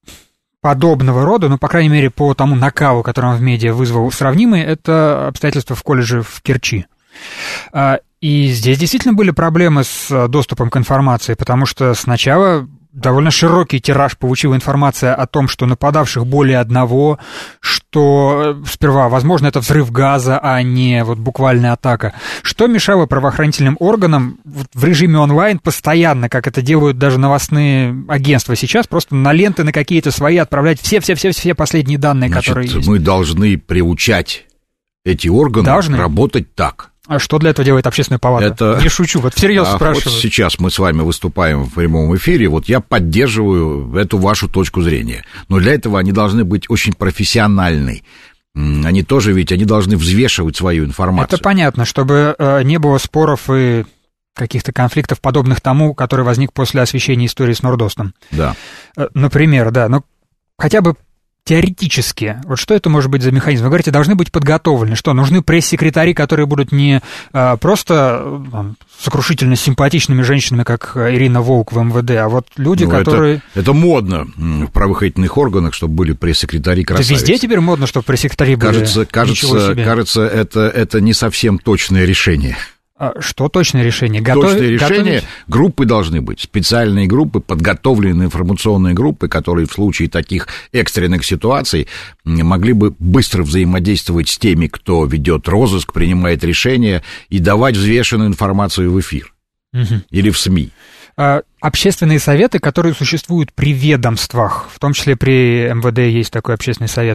подобного рода, ну, по крайней мере, по тому накалу, который он в медиа вызвал сравнимый, это обстоятельства в колледже в Керчи. И здесь действительно были проблемы с доступом к информации, потому что сначала довольно широкий тираж получила информация о том, что нападавших более одного, что сперва, возможно, это взрыв газа, а не вот буквальная атака. Что мешало правоохранительным органам в режиме онлайн постоянно, как это делают даже новостные агентства сейчас, просто на ленты, на какие-то свои отправлять все-все-все-все последние данные, Значит, которые есть? Мы должны приучать эти органы должны. работать так. А что для этого делает Общественная палата? Это... Не шучу, вот всерьез а спрашиваю. Вот сейчас мы с вами выступаем в прямом эфире, вот я поддерживаю эту вашу точку зрения. Но для этого они должны быть очень профессиональны. Они тоже ведь, они должны взвешивать свою информацию. Это понятно, чтобы э, не было споров и каких-то конфликтов, подобных тому, который возник после освещения истории с Нордостом. Да. Э, например, да, но хотя бы теоретически, вот что это может быть за механизм? Вы говорите, должны быть подготовлены. Что, нужны пресс-секретари, которые будут не а, просто там, сокрушительно симпатичными женщинами, как Ирина Волк в эм вэ дэ, а вот люди, ну, которые... Это, это модно в правоохранительных органах, чтобы были пресс-секретари красавицы. Это везде теперь модно, чтобы пресс-секретари были? Кажется, кажется, кажется это, это не совсем точное решение. Что точное решение? Готов... Точное решение. Готовить? Группы должны быть, специальные группы, подготовленные информационные группы, которые в случае таких экстренных ситуаций могли бы быстро взаимодействовать с теми, кто ведет розыск, принимает решения, и давать взвешенную информацию в эфир угу. или в СМИ. Общественные советы, которые существуют при ведомствах, в том числе при эм вэ дэ есть такой общественный совет,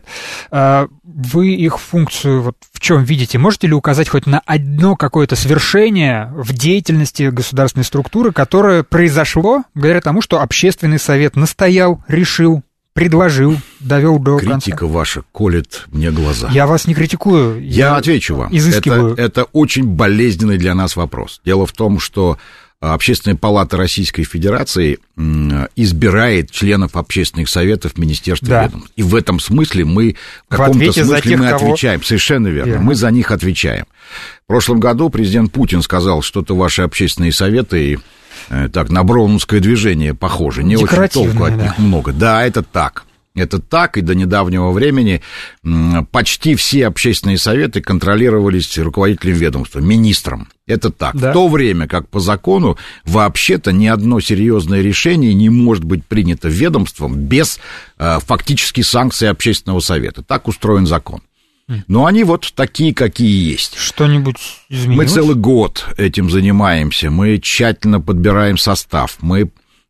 вы их функцию вот в чем видите? Можете ли указать хоть на одно какое-то свершение в деятельности государственной структуры, которое произошло благодаря тому, что общественный совет настоял, решил, предложил, довел до Критика конца? Критика ваша колет мне глаза. Я вас не критикую. Я, я отвечу вам. Изыскиваю. Это, это очень болезненный для нас вопрос. Дело в том, что Общественная палата Российской Федерации избирает членов общественных советов Министерства да. ведомств. И в этом смысле мы, в каком-то смысле тех, мы кого... отвечаем. Совершенно верно. верно. Мы за них отвечаем. В прошлом году президент Путин сказал, что-то ваши общественные советы, так, на броуновское движение похожи. Не очень толку от да. них много. Да, это так. Это так, и до недавнего времени почти все общественные советы контролировались руководителем ведомства, министром. Это так. Да. В то время как по закону вообще-то ни одно серьезное решение не может быть принято ведомством без э, фактически санкций общественного совета. Так устроен закон. Но они вот такие, какие есть. Что-нибудь изменилось? Мы целый год этим занимаемся, мы тщательно подбираем состав, мы...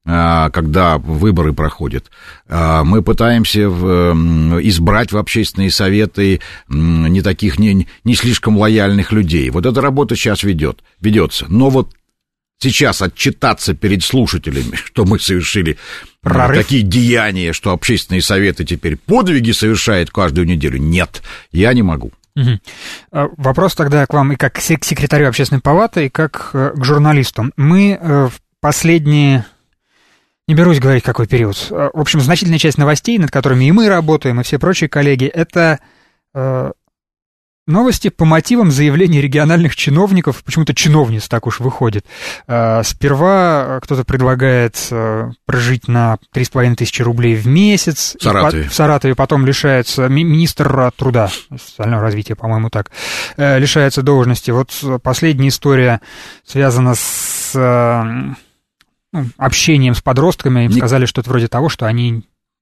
когда выборы проходят, мы пытаемся избрать в общественные советы не таких, не, не слишком лояльных людей. Вот эта работа сейчас ведет, ведется. Но вот сейчас отчитаться перед слушателями, что мы совершили Прорыв. такие деяния, что общественные советы теперь подвиги совершают каждую неделю, нет, я не могу. Угу. Вопрос тогда к вам и как к секретарю общественной палаты, и как к журналисту. Мы в последние... Не берусь говорить, какой период. В общем, значительная часть новостей, над которыми и мы работаем, и все прочие коллеги, это э, новости по мотивам заявлений региональных чиновников, почему-то чиновниц так уж выходит. Э, сперва кто-то предлагает э, прожить на три с половиной тысячи рублей в месяц. В Саратове. По, в Саратове потом лишается ми- министр труда, социального развития, по-моему, так, э, лишается должности. Вот последняя история связана с... Э, общением с подростками, им сказали что-то вроде того, что они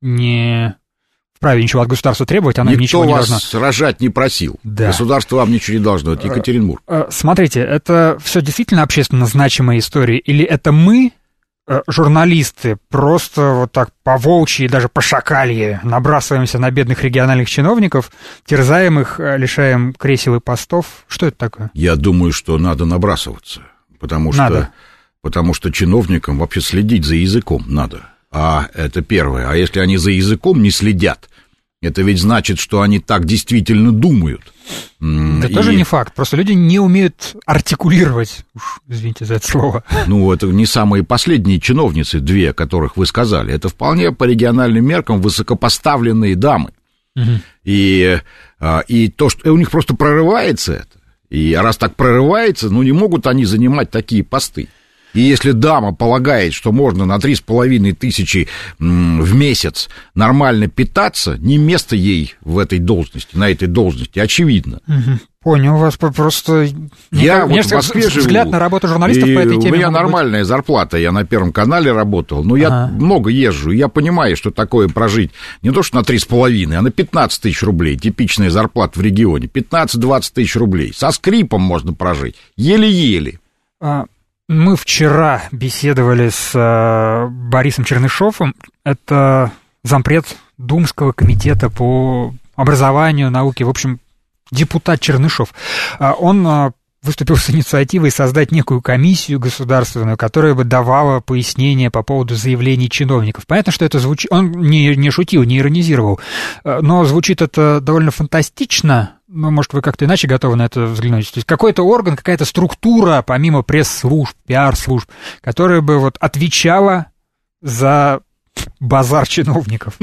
не вправе ничего от государства требовать, оно им ничего не должно. Никто вас рожать не просил. Да. Государство вам ничего не должно. Это Екатеринбург. Смотрите, это все действительно общественно значимые истории? Или это мы, журналисты, просто вот так по-волчьи, даже по-шакалье набрасываемся на бедных региональных чиновников, терзаем их, лишаем кресел и постов? Что это такое? Я думаю, что надо набрасываться, потому что... Надо. Потому что чиновникам вообще следить за языком надо. А это первое. А если они за языком не следят, это ведь значит, что они так действительно думают. Это и... тоже не факт. Просто люди не умеют артикулировать. Уж, извините за это слово. Ну, это не самые последние чиновницы, две, о которых вы сказали. Это вполне по региональным меркам высокопоставленные дамы. Угу. И, и то, что у них просто прорывается это. И раз так прорывается, ну, не могут они занимать такие посты. И если дама полагает, что можно на три с половиной тысячи в месяц нормально питаться, не место ей в этой должности, на этой должности, очевидно. Угу. Понял вас, просто... Я вот в Москве живу. Взгляд на работу журналистов по этой теме. У меня нормальная быть... зарплата, я на Первом канале работал, но я ага. много езжу, я понимаю, что такое прожить не то что на три с половиной, а на пятнадцать тысяч рублей, типичная зарплата в регионе, пятнадцать-двадцать тысяч рублей, со скрипом можно прожить, еле-еле. А, мы вчера беседовали с Борисом Чернышовым, это зампред Думского комитета по образованию, науке, в общем, депутат Чернышов. Он выступил с инициативой создать некую комиссию государственную, которая бы давала пояснения по поводу заявлений чиновников. Понятно, что это звучит... Он не, не шутил, не иронизировал, но звучит это довольно фантастично. Ну, может, вы как-то иначе готовы на это взглянуть? То есть какой-то орган, какая-то структура, помимо пресс-служб, пиар-служб, которая бы вот отвечала за базар чиновников.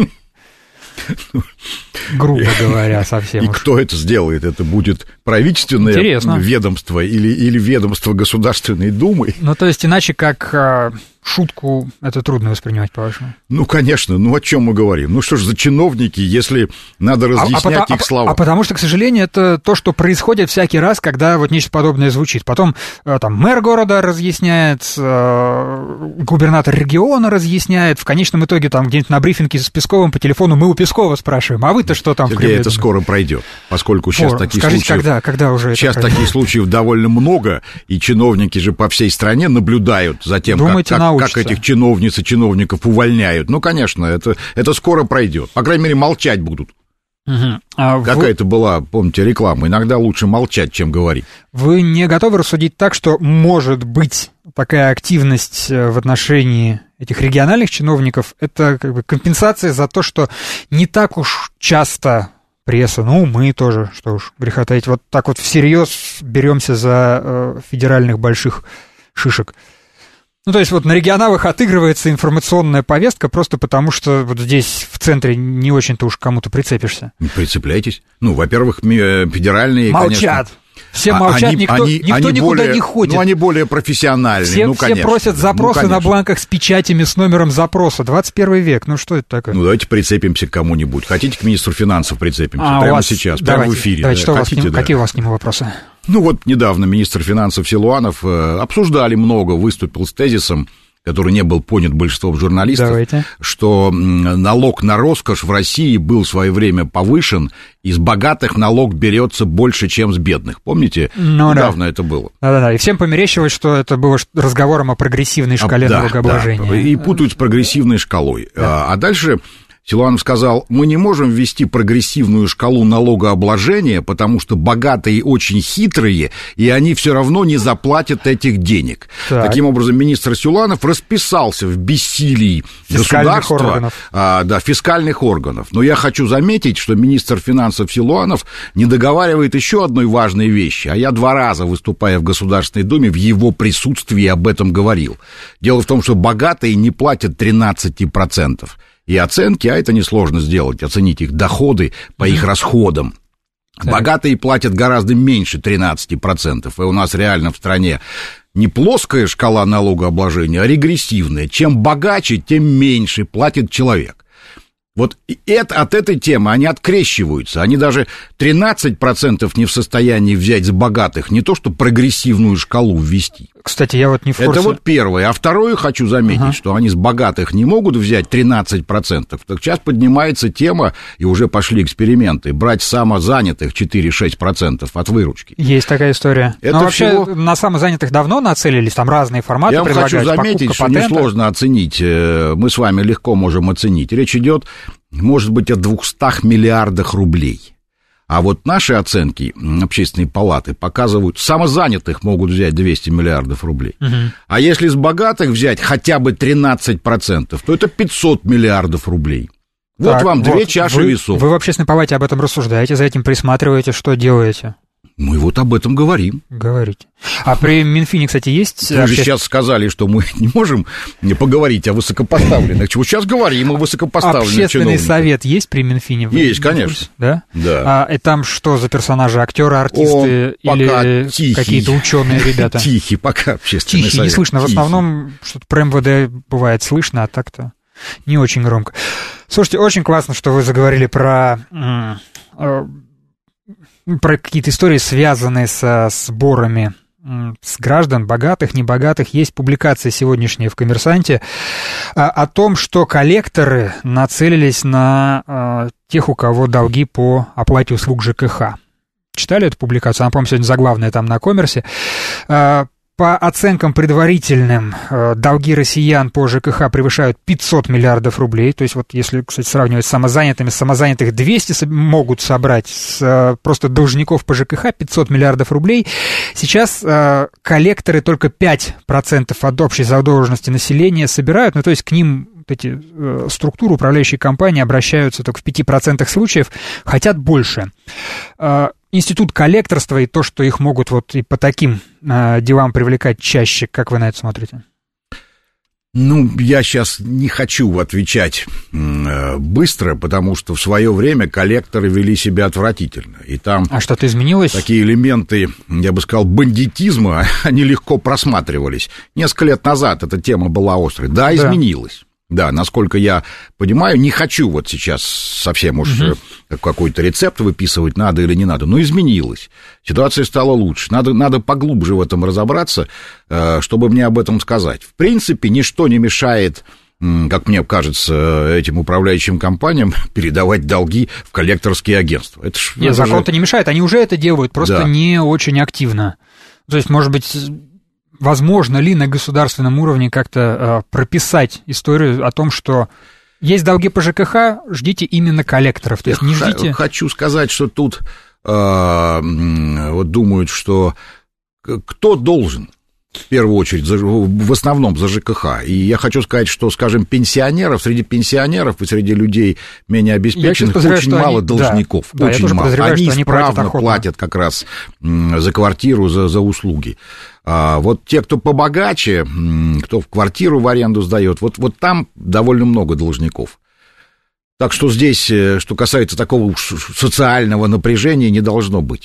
Грубо говоря, совсем. И уж. Кто это сделает? Это будет правительственное Интересно. ведомство или, или ведомство Государственной Думы? Ну, то есть, иначе как а, шутку это трудно воспринимать, по-вашему? Ну, конечно. Ну, о чем мы говорим? Ну, что ж за чиновники, если надо разъяснять а, а, их слова? А, а потому что, к сожалению, это то, что происходит всякий раз, когда вот нечто подобное звучит. Потом там мэр города разъясняет, губернатор региона разъясняет. В конечном итоге там где-нибудь на брифинге с Песковым по телефону мы у Пескова спрашиваем, а вы-то что там Сергей, в Кремле? Это скоро пройдет, поскольку сейчас Фор, таких скажите, случаев... когда, когда уже Сейчас это таких случаев довольно много, и чиновники же по всей стране наблюдают за тем, Думаете, как, как, как этих чиновниц и чиновников увольняют. Ну, конечно, это, это скоро пройдет. По крайней мере, молчать будут. Угу. А Какая-то вы... была, помните, реклама. Иногда лучше молчать, чем говорить. Вы не готовы рассудить так, что может быть такая активность в отношении этих региональных чиновников, это как бы компенсация за то, что не так уж часто пресса, ну, мы тоже, что уж греха таить, вот так вот всерьез беремся за э, федеральных больших шишек. Ну, то есть вот на регионалах отыгрывается информационная повестка просто потому, что вот здесь в центре не очень-то уж кому-то прицепишься. Прицепляйтесь. Ну, во-первых, федеральные, молчат. Конечно... Все молчат, они, никто, они, никто они никуда более, не ходит. Ну, они более профессиональные, все, ну, конечно. Все просят запросы ну, на бланках с печатями, с номером запроса. двадцать первый век, ну, что это такое? Ну, давайте прицепимся к кому-нибудь. Хотите, к министру финансов прицепимся? А, прямо вас... сейчас, давайте, прямо в эфире. Давайте, да? что Хотите, у вас нему, да. Какие у вас к нему вопросы? Ну, вот недавно министр финансов Силуанов э, обсуждали много, выступил с тезисом, который не был понят большинством журналистов, Давайте. Что налог на роскошь в России был в свое время повышен, и с богатых налог берется больше, чем с бедных. Помните? Ну, недавно да. это было. Да-да-да, и всем померещилось, что это было разговором о прогрессивной шкале а, да, налогообложения. Да, и путают с прогрессивной шкалой. Да. А, а дальше... Силуанов сказал, мы не можем ввести прогрессивную шкалу налогообложения, потому что богатые очень хитрые, и они все равно не заплатят этих денег. Так. Таким образом, министр Силуанов расписался в бессилии фискальных государства, органов. А, да, фискальных органов. Но я хочу заметить, что министр финансов Силуанов не договаривает еще одной важной вещи, а я два раза, выступая в Государственной Думе, в его присутствии об этом говорил. Дело в том, что богатые не платят тринадцать процентов. И оценки, а это несложно сделать, оценить их доходы по их расходам. Так. Богатые платят гораздо меньше тринадцати процентов, и у нас реально в стране не плоская шкала налогообложения, а регрессивная. Чем богаче, тем меньше платит человек. Вот это, от этой темы они открещиваются, они даже тринадцать процентов не в состоянии взять с богатых, не то что прогрессивную шкалу ввести. Кстати, я вот не в курсе. Это вот первое. А второе, хочу заметить, ага. что они с богатых не могут взять тринадцать процентов. Так сейчас поднимается тема, и уже пошли эксперименты, брать самозанятых четыре-шесть процентов от выручки. Есть такая история. Это Но вообще всего... на самозанятых давно нацелились, там разные форматы я предлагают. Я хочу заметить, что патента. Несложно оценить, мы с вами легко можем оценить. Речь идет, может быть, о двухстах миллиардах рублей. А вот наши оценки Общественной палаты показывают, самозанятых могут взять двести миллиардов рублей. Угу. А если с богатых взять хотя бы тринадцать процентов, то это пятьсот миллиардов рублей. Вот так, вам вот, две чаши вы, весов. Вы в Общественной палате об этом рассуждаете, за этим присматриваете, что делаете? Мы вот об этом говорим. Говорите. А при Минфине, кстати, есть... Вы же сейчас сказали, что мы не можем не поговорить о высокопоставленных. Чего сейчас говорим о высокопоставленных Общественный чиновниках. совет есть при Минфине? Есть, конечно. Да? Да. А и там что за персонажи? Актеры, артисты Он или тихий. Какие-то ученые ребята? Тихий, пока общественный Тихий, совет. не слышно. Тихий. В основном что-то про эм вэ дэ бывает слышно, а так-то не очень громко. Слушайте, очень классно, что вы заговорили про... про какие-то истории, связанные со сборами с граждан, богатых, небогатых. Есть публикация сегодняшняя в «Коммерсанте» о том, что коллекторы нацелились на тех, у кого долги по оплате услуг ЖКХ. Читали эту публикацию? Она, по-моему, сегодня заглавная там на «Коммерсе». По оценкам предварительным, долги россиян по ЖКХ превышают пятьсот миллиардов рублей. То есть, вот если, кстати, сравнивать с самозанятыми, с самозанятых двести могут собрать, с просто должников по ЖКХ пятьсот миллиардов рублей. Сейчас коллекторы только пять процентов от общей задолженности населения собирают, ну, то есть к ним вот эти структуры, управляющие компании обращаются только в пяти процентах случаев, хотят больше. Институт коллекторства и то, что их могут вот и по таким э, делам привлекать чаще, как вы на это смотрите? Ну, я сейчас не хочу отвечать э, быстро, потому что в свое время коллекторы вели себя отвратительно. И там а что-то изменилось? Такие элементы, я бы сказал, бандитизма, они легко просматривались. Несколько лет назад эта тема была острой. Да, да. изменилась. Да, насколько я понимаю, не хочу вот сейчас совсем уж угу. какой-то рецепт выписывать, надо или не надо, но изменилось. Ситуация стала лучше. Надо, надо поглубже в этом разобраться, чтобы мне об этом сказать. В принципе, ничто не мешает, как мне кажется, этим управляющим компаниям передавать долги в коллекторские агентства. Это ж, Нет, закон-то же... не мешает, они уже это делают, просто да. не очень активно. То есть, может быть... Возможно ли на государственном уровне как-то э, прописать историю о том, что есть долги по ЖКХ, ждите именно коллекторов, то есть не ждите... Хочу сказать, что тут э, вот думают, что кто должен, в первую очередь, за, в основном за ЖКХ, и я хочу сказать, что, скажем, пенсионеров, среди пенсионеров и среди людей менее обеспеченных очень мало они... должников, да, очень да, мало. Они, они исправно платят, платят как раз за квартиру, за, за услуги. А вот те, кто побогаче, кто в квартиру в аренду сдает, вот, вот там довольно много должников. Так что здесь, что касается такого социального напряжения, не должно быть.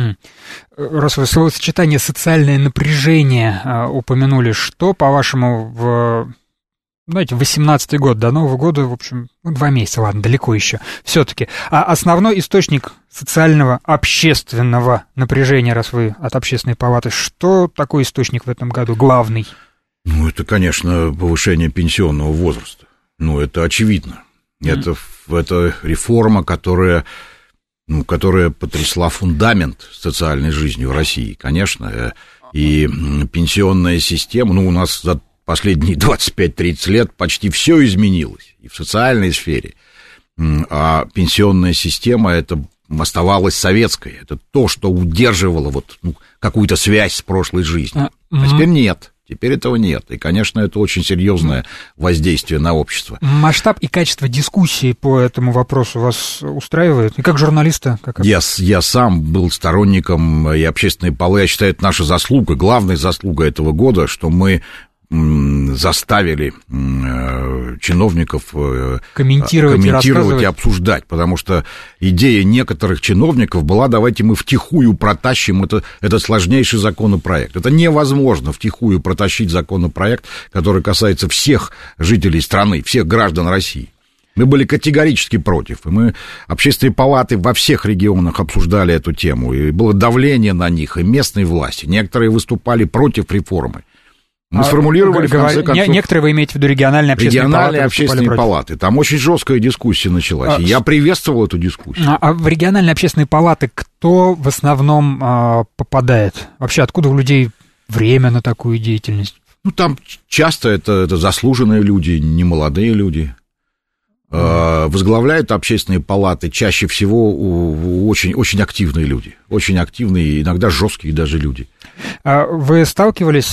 Раз вы словосочетание «социальное напряжение» упомянули, что, по-вашему, в... Знаете, восемнадцатый год, до Нового года, в общем, ну, два месяца, ладно, далеко еще, все-таки. А основной источник социального, общественного напряжения, раз вы от общественной палаты, что такой источник в этом году, главный? Ну, это, конечно, повышение пенсионного возраста. Ну, это очевидно. Mm. Это, это реформа, которая, ну, которая потрясла фундамент социальной жизни в России, конечно. И пенсионная система, ну, у нас за последние двадцать пять тридцать лет почти все изменилось, и в социальной сфере. А пенсионная система, это оставалась советской. Это то, что удерживало вот, ну, какую-то связь с прошлой жизнью. А теперь нет. Теперь этого нет. И, конечно, это очень серьезное воздействие на общество. Масштаб и качество дискуссии по этому вопросу вас устраивает? И как журналиста? Как... Я, я сам был сторонником и общественной палаты. Я считаю, это наша заслуга, главная заслуга этого года, что мы заставили чиновников комментировать, комментировать и, и обсуждать, потому что идея некоторых чиновников была: давайте мы втихую протащим это, этот сложнейший законопроект. Это невозможно втихую протащить законопроект, который касается всех жителей страны, всех граждан России. Мы были категорически против, и мы, общественные палаты во всех регионах обсуждали эту тему, и было давление на них, и местной власти. Некоторые выступали против реформы. Мы сформулировали, а, в конце концов... Некоторые вы имеете в виду региональные общественные региональные палаты? Региональные общественные палаты. Там очень жесткая дискуссия началась, а, и я приветствовал эту дискуссию. А, а в региональные общественные палаты кто в основном а, попадает? Вообще, откуда у людей время на такую деятельность? Ну, там часто это, это заслуженные люди, немолодые люди. Mm. Возглавляют общественные палаты чаще всего у, у очень, очень активные люди. Очень активные, иногда жесткие даже люди. Вы сталкивались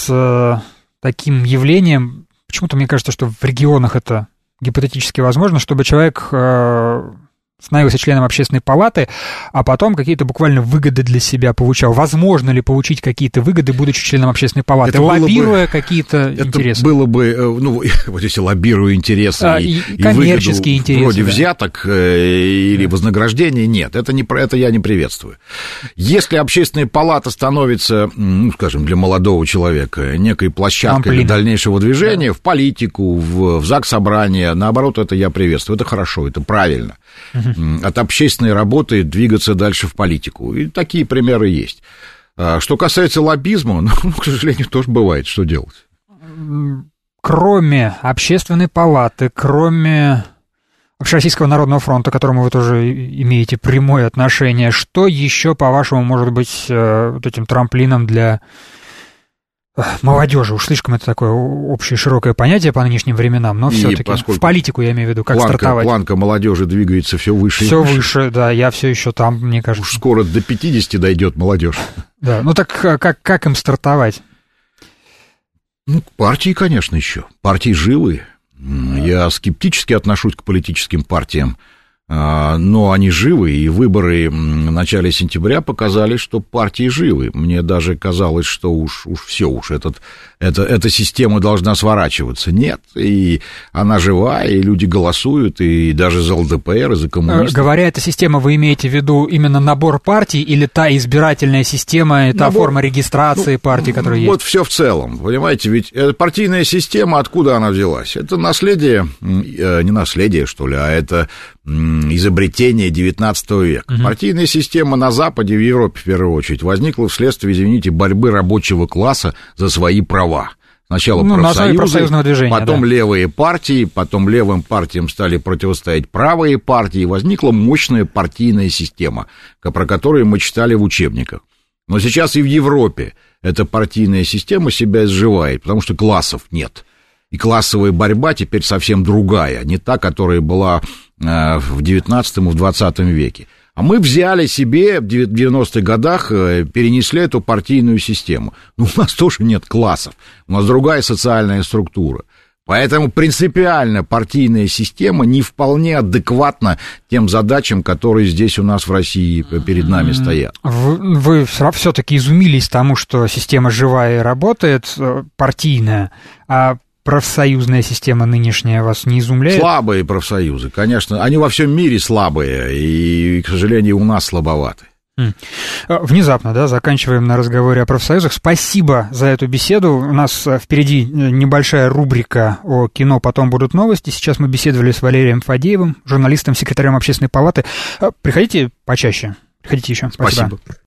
с таким явлением? Почему-то мне кажется, что в регионах это гипотетически возможно, чтобы человек становился членом общественной палаты, а потом какие-то буквально выгоды для себя получал. Возможно ли получить какие-то выгоды, будучи членом общественной палаты, это лоббируя бы, какие-то это интересы? Это было бы, ну, вот если лоббируя интересы а, и, и коммерческие и интересы, вроде да. взяток или да. вознаграждения, нет, это, не, это я не приветствую. Если общественная палата становится, ну, скажем, для молодого человека некой площадкой Амплина. для дальнейшего движения да. в политику, в, в заксобрание, наоборот, это я приветствую, это хорошо, это правильно. Угу. угу. от общественной работы двигаться дальше в политику. И такие примеры есть. Что касается лоббизма, ну, к сожалению, тоже бывает, что делать. Кроме Общественной палаты, кроме Общероссийского народного фронта, к которому вы тоже имеете прямое отношение, что еще, по-вашему, может быть вот этим трамплином для молодежи? Уж слишком это такое общее широкое понятие по нынешним временам, но все-таки в политику, я имею в виду, как планка, стартовать. Планка молодежи двигается все выше. Все выше. выше, да, я все еще там, мне кажется. Уж скоро до пятидесяти дойдет молодежь. Да, ну так как, как им стартовать? Ну, партии, конечно, еще. Партии живы. Я скептически отношусь к политическим партиям, но они живы, и выборы в начале сентября показали, что партии живы. Мне даже казалось, что уж, уж все, уж этот, это, эта система должна сворачиваться. Нет, и она жива, и люди голосуют, и даже за эл дэ пэ эр, и за коммунистов. Говоря эта система, вы имеете в виду именно набор партий, или та избирательная система, та набор... форма регистрации ну, партий, которая есть? Вот все в целом, понимаете, ведь партийная система, откуда она взялась? Это наследие, не наследие, что ли, а это изобретение девятнадцатого века. Угу. Партийная система на Западе, в Европе в первую очередь, возникла вследствие, извините, борьбы рабочего класса за свои права. Сначала ну, профсоюзы, движения, потом да. левые партии, потом левым партиям стали противостоять правые партии, и возникла мощная партийная система, про которую мы читали в учебниках. Но сейчас и в Европе эта партийная система себя изживает, потому что классов нет. И классовая борьба теперь совсем другая, не та, которая была в девятнадцатом и в двадцатом веке. А мы взяли себе в девяностых годах, перенесли эту партийную систему. Но у нас тоже нет классов, у нас другая социальная структура. Поэтому принципиально партийная система не вполне адекватна тем задачам, которые здесь у нас в России перед нами стоят. Вы, вы все-таки изумились тому, что система живая и работает, партийная, а профсоюзная система нынешняя вас не изумляет? Слабые профсоюзы, конечно. Они во всем мире слабые, и, к сожалению, у нас слабоваты. Внезапно, да, заканчиваем на разговоре о профсоюзах. Спасибо за эту беседу. У нас впереди небольшая рубрика о кино, потом будут новости. Сейчас мы беседовали с Валерием Фадеевым, журналистом, секретарем Общественной палаты. Приходите почаще. Приходите еще. Спасибо. Спасибо.